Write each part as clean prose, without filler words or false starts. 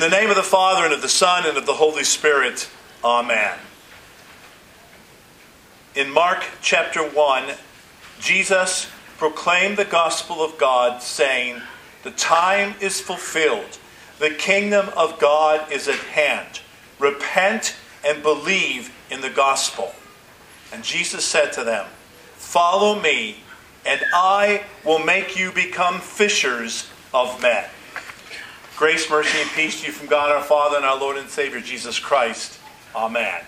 the name of the Father, and of the Son, and of the Holy Spirit. Amen. In Mark chapter 1, Jesus proclaimed the gospel of God, saying, "The time is fulfilled. The kingdom of God is at hand. Repent and believe in the gospel." And Jesus said to them, "Follow me, and I will make you become fishers of men." Grace, mercy, and peace to you from God our Father and our Lord and Savior, Jesus Christ. Amen.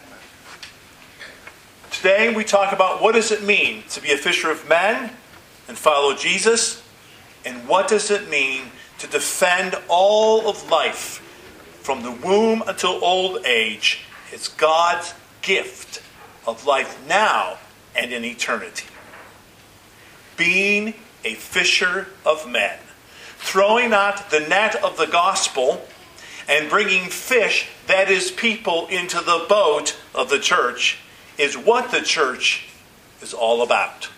Today we talk about what does it mean to be a fisher of men and follow Jesus, and what does it mean to defend all of life from the womb until old age. It's God's gift of life now and in eternity. Being a fisher of men, throwing out the net of the gospel and bringing fish, that is people, into the boat of the church, is what the church is all about.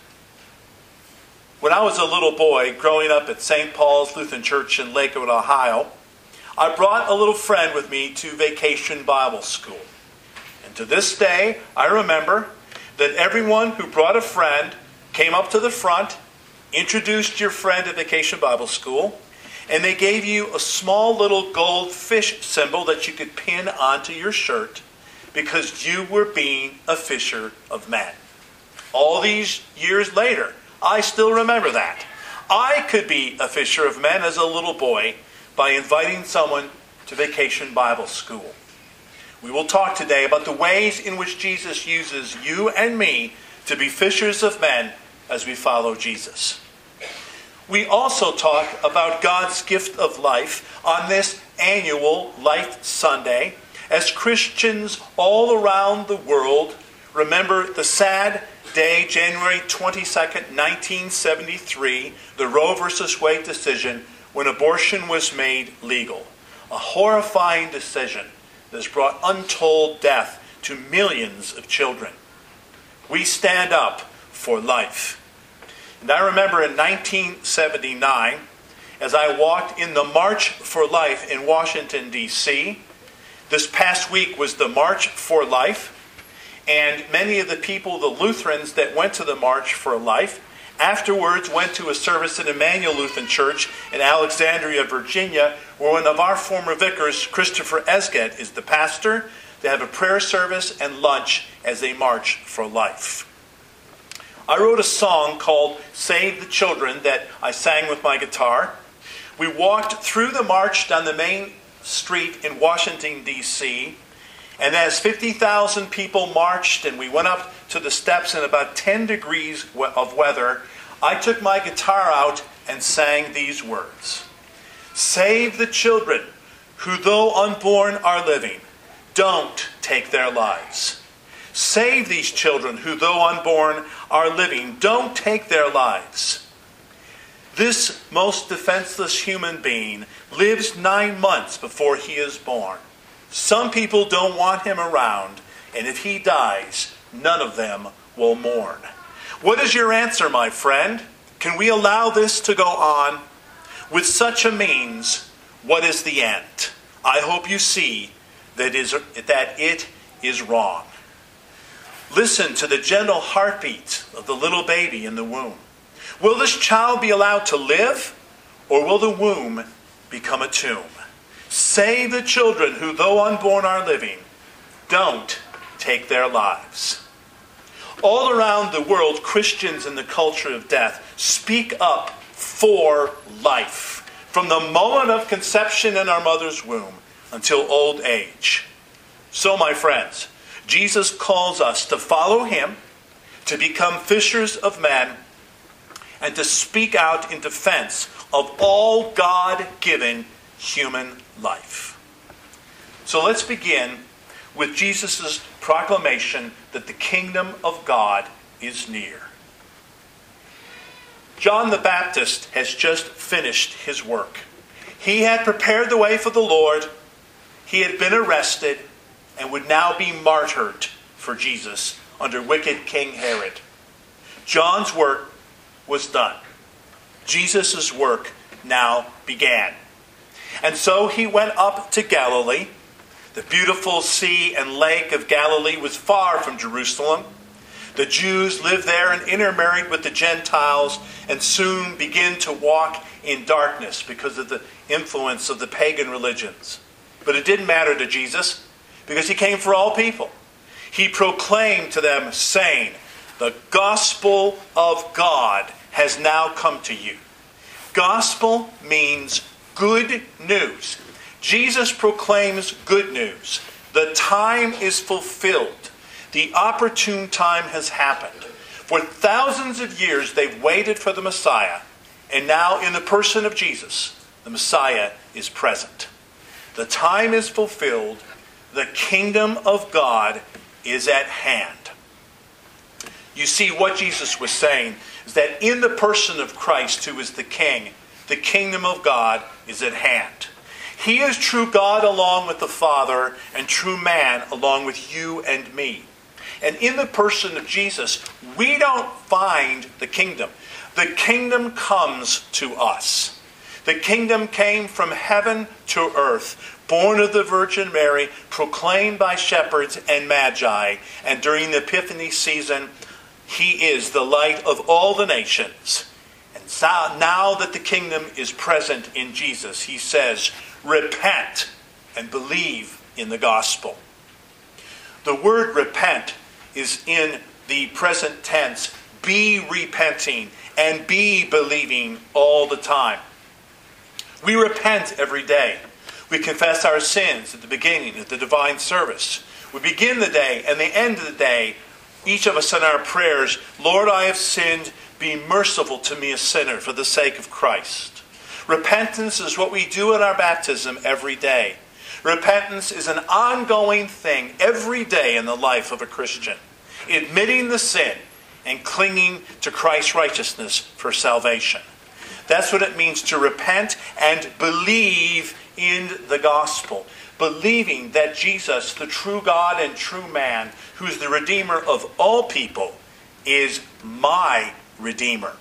When I was a little boy growing up at St. Paul's Lutheran Church in Lakewood, Ohio, I brought a little friend with me to Vacation Bible School. And to this day, I remember that everyone who brought a friend came up to the front, introduced your friend at Vacation Bible School, and they gave you a small little gold fish symbol that you could pin onto your shirt because you were being a fisher of men. All these years later, I still remember that. I could be a fisher of men as a little boy by inviting someone to Vacation Bible School. We will talk today about the ways in which Jesus uses you and me to be fishers of men as we follow Jesus. We also talk about God's gift of life on this annual Life Sunday as Christians all around the world remember the sad day, January 22nd, 1973, the Roe v. Wade decision when abortion was made legal. A horrifying decision that has brought untold death to millions of children. We stand up for life. And I remember in 1979, as I walked in the March for Life in Washington, D.C., this past week was the March for Life, and many of the people, the Lutherans that went to the March for Life, afterwards went to a service at Emmanuel Lutheran Church in Alexandria, Virginia, where one of our former vicars, Christopher Esget, is the pastor. They have a prayer service and lunch as they march for life. I wrote a song called "Save the Children" that I sang with my guitar. We walked through the march down the main street in Washington, D.C., and as 50,000 people marched and we went up to the steps in about 10 degrees of weather, I took my guitar out and sang these words. "Save the children who, though unborn, are living. Don't take their lives. Save these children who, though unborn, are living. Don't take their lives. This most defenseless human being lives 9 months before he is born. Some people don't want him around, and if he dies, none of them will mourn." What is your answer, my friend? Can we allow this to go on? With such a means, what is the end? I hope you see that it is wrong. Listen to the gentle heartbeat of the little baby in the womb. Will this child be allowed to live, or will the womb become a tomb? Save the children who, though unborn, are living. Don't take their lives. All around the world, Christians in the culture of death speak up for life, from the moment of conception in our mother's womb until old age. So, my friends, Jesus calls us to follow him, to become fishers of men, and to speak out in defense of all God-given human life. So let's begin with Jesus' proclamation that the kingdom of God is near. John the Baptist has just finished his work. He had prepared the way for the Lord. He had been arrested and would now be martyred for Jesus under wicked King Herod. John's work was done. Jesus' work now began. And so he went up to Galilee. The beautiful sea and lake of Galilee was far from Jerusalem. The Jews lived there and intermarried with the Gentiles and soon began to walk in darkness because of the influence of the pagan religions. But it didn't matter to Jesus because he came for all people. He proclaimed to them, saying, "The gospel of God has now come to you." Gospel means good news. Jesus proclaims good news. The time is fulfilled. The opportune time has happened. For thousands of years they've waited for the Messiah, and now in the person of Jesus, the Messiah is present. The time is fulfilled. The kingdom of God is at hand. You see, what Jesus was saying is that in the person of Christ, who is the King, the kingdom of God is at hand. He is true God along with the Father and true man along with you and me. And in the person of Jesus, we don't find the kingdom. The kingdom comes to us. The kingdom came from heaven to earth, born of the Virgin Mary, proclaimed by shepherds and magi. And during the Epiphany season, he is the light of all the nations. And so, now that the kingdom is present in Jesus, he says, repent and believe in the gospel. The word repent is in the present tense. Be repenting and be believing all the time. We repent every day. We confess our sins at the beginning of the divine service. We begin the day and the end of the day, each of us in our prayers, Lord, I have sinned. Be merciful to me, a sinner, for the sake of Christ. Repentance is what we do at our baptism every day. Repentance is an ongoing thing every day in the life of a Christian. Admitting the sin and clinging to Christ's righteousness for salvation. That's what it means to repent and believe in the gospel. Believing that Jesus, the true God and true man, who is the Redeemer of all people, is my Redeemer.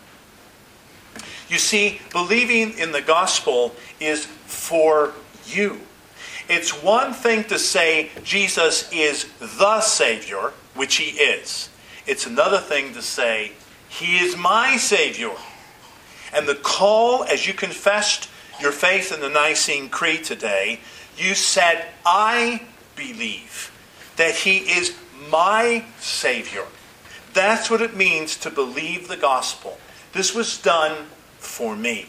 You see, believing in the gospel is for you. It's one thing to say Jesus is the Savior, which he is. It's another thing to say he is my Savior. And the call, as you confessed your faith in the Nicene Creed today, you said, I believe that he is my Savior. That's what it means to believe the gospel. This was done for me.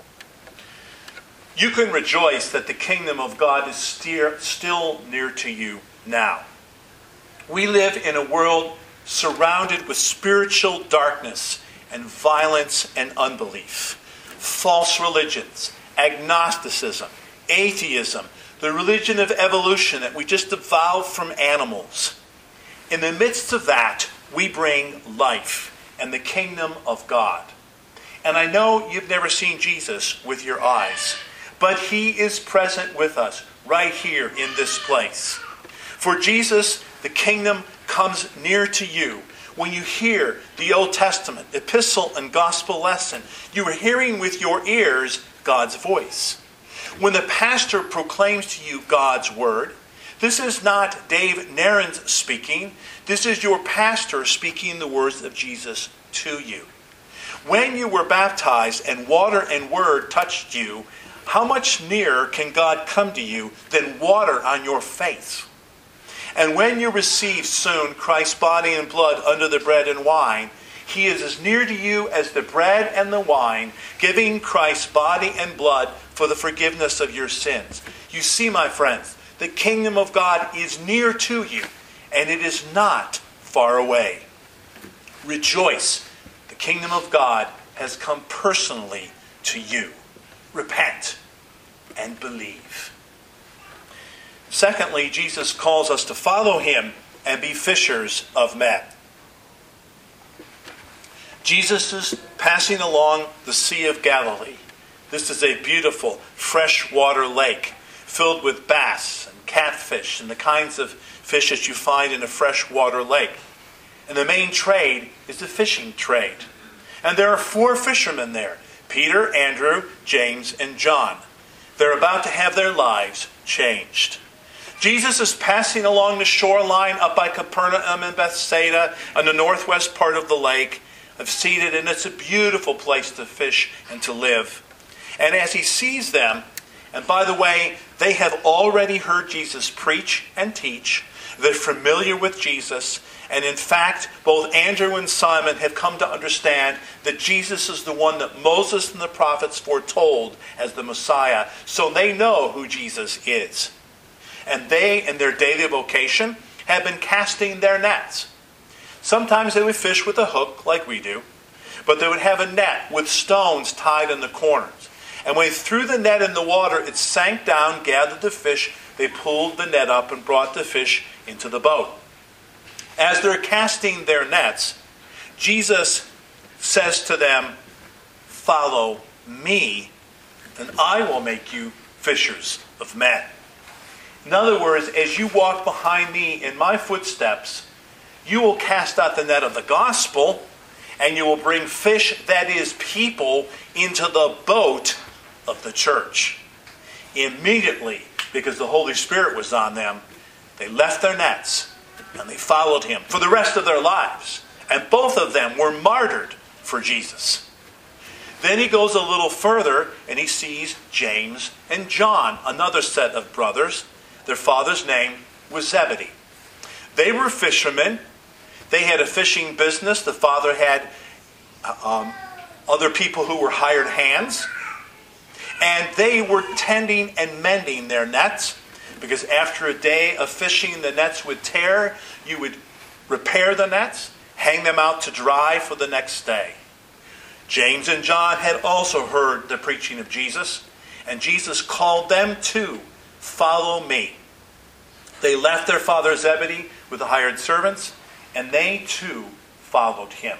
You can rejoice that the kingdom of God is still near to you now. We live in a world surrounded with spiritual darkness and violence and unbelief. False religions, agnosticism, atheism, the religion of evolution that we just evolved from animals. In the midst of that, we bring life and the kingdom of God. And I know you've never seen Jesus with your eyes, but he is present with us right here in this place. For Jesus, the kingdom comes near to you. When you hear the Old Testament, epistle, and gospel lesson, you are hearing with your ears God's voice. When the pastor proclaims to you God's word, this is not Dave Narens speaking. This is your pastor speaking the words of Jesus to you. When you were baptized and water and word touched you, how much nearer can God come to you than water on your faith? And when you receive soon Christ's body and blood under the bread and wine, he is as near to you as the bread and the wine, giving Christ's body and blood for the forgiveness of your sins. You see, my friends, the kingdom of God is near to you, and it is not far away. Rejoice. The kingdom of God has come personally to you. Repent and believe. Secondly, Jesus calls us to follow him and be fishers of men. Jesus is passing along the Sea of Galilee. This is a beautiful freshwater lake filled with bass and catfish and the kinds of fish that you find in a freshwater lake. And the main trade is the fishing trade. And there are 4 fishermen there: Peter, Andrew, James, and John. They're about to have their lives changed. Jesus is passing along the shoreline up by Capernaum and Bethsaida on the northwest part of the lake, seated, and it's a beautiful place to fish and to live. And as he sees them, and by the way, they have already heard Jesus preach and teach. They're familiar with Jesus. And in fact, both Andrew and Simon have come to understand that Jesus is the one that Moses and the prophets foretold as the Messiah. So they know who Jesus is. And they, in their daily vocation, have been casting their nets. Sometimes they would fish with a hook, like we do. But they would have a net with stones tied in the corners. And when they threw the net in the water, it sank down, gathered the fish. They pulled the net up and brought the fish into the boat. As they're casting their nets, Jesus says to them, "Follow me, and I will make you fishers of men." In other words, as you walk behind me in my footsteps, you will cast out the net of the gospel, and you will bring fish, that is, people, into the boat of the church. Immediately, because the Holy Spirit was on them, they left their nets and they followed him for the rest of their lives. And both of them were martyred for Jesus. Then he goes a little further and he sees James and John, another set of brothers. Their father's name was Zebedee. They were fishermen. They had a fishing business. The father had other people who were hired hands. And they were tending and mending their nets, because after a day of fishing, the nets would tear. You would repair the nets, hang them out to dry for the next day. James and John had also heard the preaching of Jesus, and Jesus called them to follow me. They left their father Zebedee with the hired servants, and they too followed him.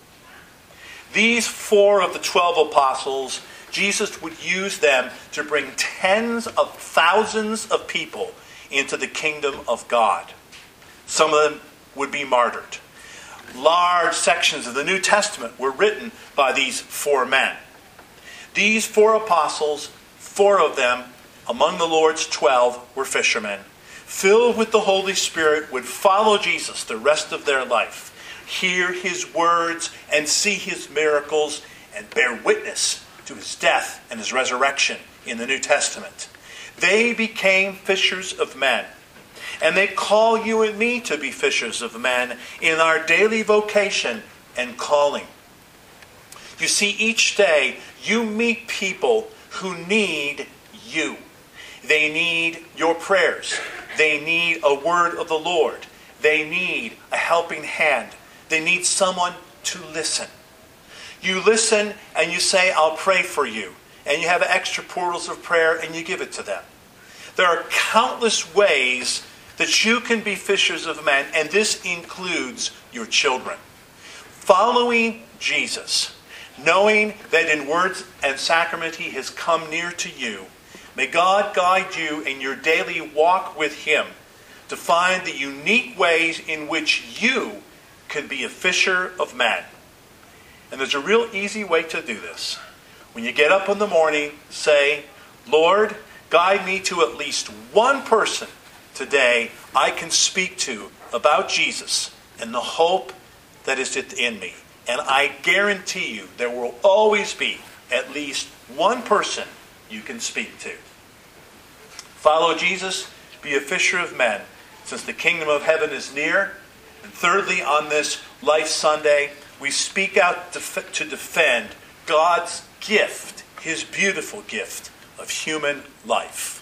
These 4 of the 12 apostles, Jesus would use them to bring tens of thousands of people into the kingdom of God. Some of them would be martyred. Large sections of the New Testament were written by these 4 men. These 4 apostles, 4 of them, among the Lord's 12, were fishermen. Filled with the Holy Spirit, would follow Jesus the rest of their life, hear his words and see his miracles, and bear witness to his death and his resurrection in the New Testament. They became fishers of men. And they call you and me to be fishers of men in our daily vocation and calling. You see, each day you meet people who need you. They need your prayers. They need a word of the Lord. They need a helping hand. They need someone to listen. You listen and you say, "I'll pray for you." And you have extra portals of prayer and you give it to them. There are countless ways that you can be fishers of men, and this includes your children. Following Jesus, knowing that in words and sacrament he has come near to you, may God guide you in your daily walk with him to find the unique ways in which you can be a fisher of men. And there's a real easy way to do this. When you get up in the morning, say, "Lord, guide me to at least one person today I can speak to about Jesus and the hope that is within me." And I guarantee you there will always be at least one person you can speak to. Follow Jesus, be a fisher of men, since the kingdom of heaven is near. And thirdly, on this Life Sunday, we speak out to defend God's gift, his beautiful gift of human life.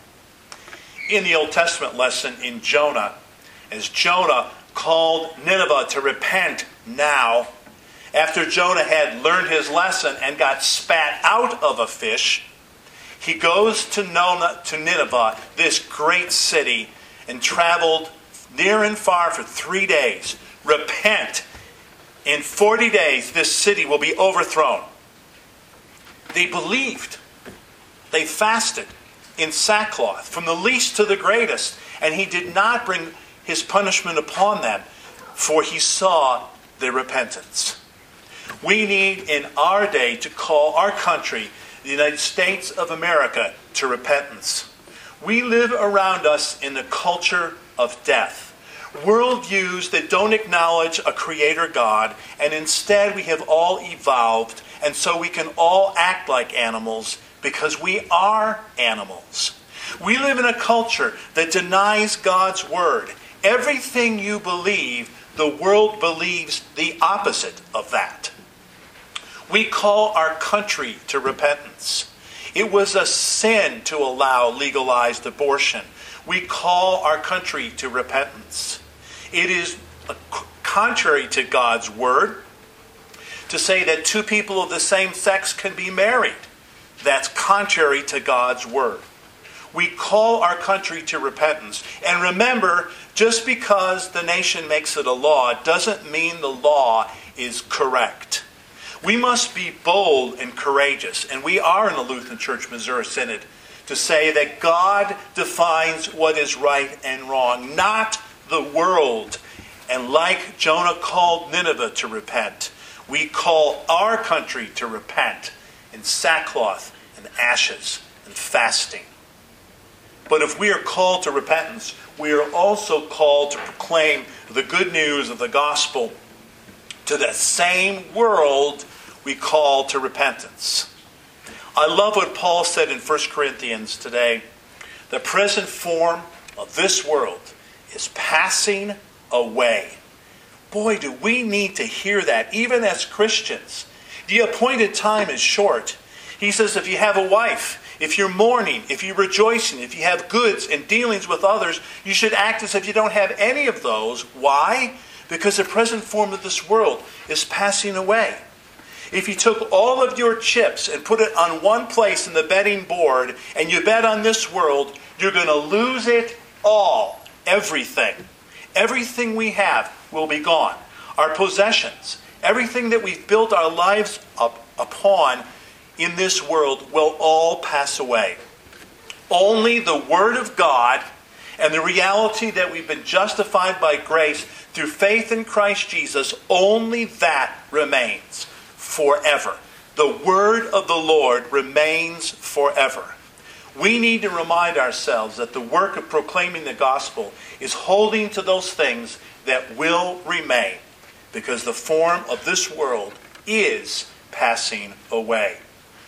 In the Old Testament lesson in Jonah, as Jonah called Nineveh to repent now, after Jonah had learned his lesson and got spat out of a fish, he goes to Nineveh, this great city, and traveled near and far for 3 days. Repent. In 40 days, this city will be overthrown. They believed. They fasted in sackcloth, from the least to the greatest. And he did not bring his punishment upon them, for he saw their repentance. We need in our day to call our country the United States of America to repentance. We live around us in the culture of death. Worldviews that don't acknowledge a creator God, and instead we have all evolved, and so we can all act like animals because we are animals. We live in a culture that denies God's word. Everything you believe, the world believes the opposite of that. We call our country to repentance. It was a sin to allow legalized abortion. We call our country to repentance. It is contrary to God's word to say that two people of the same sex can be married. That's contrary to God's word. We call our country to repentance. And remember, just because the nation makes it a law doesn't mean the law is correct. We must be bold and courageous, and we are in the Lutheran Church Missouri Synod, to say that God defines what is right and wrong, not the world. And like Jonah called Nineveh to repent, we call our country to repent in sackcloth and ashes and fasting. But if we are called to repentance, we are also called to proclaim the good news of the gospel to the same world we call to repentance. I love what Paul said in 1 Corinthians today. The present form of this world is passing away. Boy, do we need to hear that, even as Christians. The appointed time is short. He says if you have a wife, if you're mourning, if you're rejoicing, if you have goods and dealings with others, you should act as if you don't have any of those. Why? Because the present form of this world is passing away. If you took all of your chips and put it on one place in the betting board and you bet on this world, you're going to lose it all. Everything. Everything we have will be gone. Our possessions, everything that we've built our lives upon in this world will all pass away. Only the Word of God and the reality that we've been justified by grace through faith in Christ Jesus, only that remains forever. The Word of the Lord remains forever. We need to remind ourselves that the work of proclaiming the gospel is holding to those things that will remain, because the form of this world is passing away.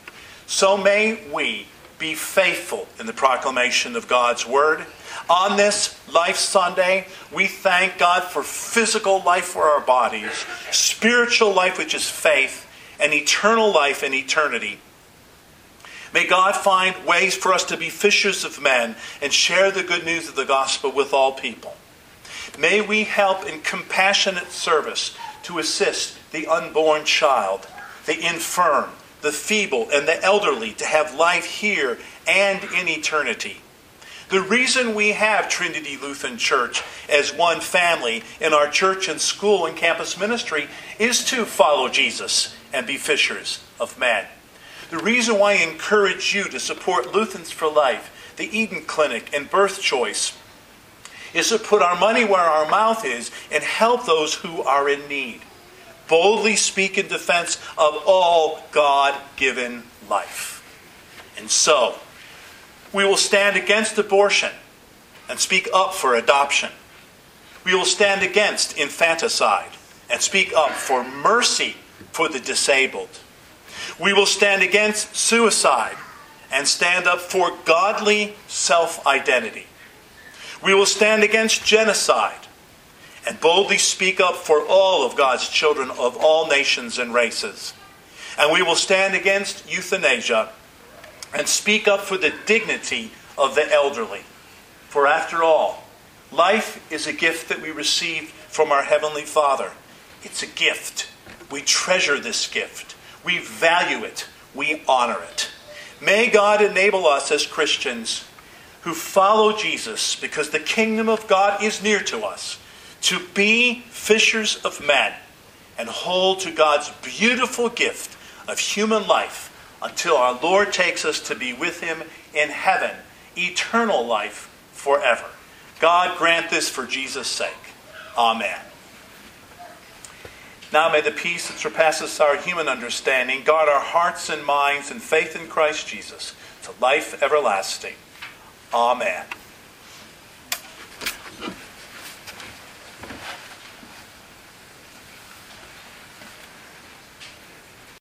So may we be faithful in the proclamation of God's word. On this Life Sunday, we thank God for physical life for our bodies, spiritual life, which is faith, and eternal life in eternity. May God find ways for us to be fishers of men and share the good news of the gospel with all people. May we help in compassionate service to assist the unborn child, the infirm, the feeble, and the elderly to have life here and in eternity. The reason we have Trinity Lutheran Church as one family in our church and school and campus ministry is to follow Jesus and be fishers of men. The reason why I encourage you to support Lutherans for Life, the Eden Clinic, and Birth Choice is to put our money where our mouth is and help those who are in need. Boldly speak in defense of all God-given life. And so, we will stand against abortion and speak up for adoption. We will stand against infanticide and speak up for mercy for the disabled. We will stand against suicide and stand up for godly self-identity. We will stand against genocide and boldly speak up for all of God's children of all nations and races. And we will stand against euthanasia and speak up for the dignity of the elderly. For after all, life is a gift that we receive from our Heavenly Father. It's a gift. We treasure this gift. We value it. We honor it. May God enable us as Christians who follow Jesus, because the kingdom of God is near to us, to be fishers of men and hold to God's beautiful gift of human life until our Lord takes us to be with Him in heaven, eternal life forever. God grant this for Jesus' sake. Amen. Now may the peace that surpasses our human understanding guard our hearts and minds in faith in Christ Jesus to life everlasting. Amen.